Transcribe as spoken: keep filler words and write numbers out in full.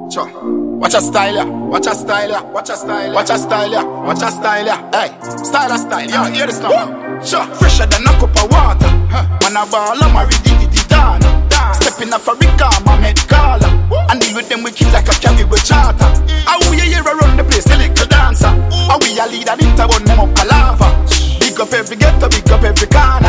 Sure. Watch a style ya, watch a style ya, watch a style ya, watch a style ya, watch a style ya. Hey, style a style, yo, hear this now. Sure, fresher than a cup of water. Man a ball, I'm a ready to down. Stepping off a Rica, my med caller. And deal with them wicked like a carry with charter. How we a year around the place, select a dancer. How we a leader, it a run them up a lava. Big up every ghetto, big up every corner.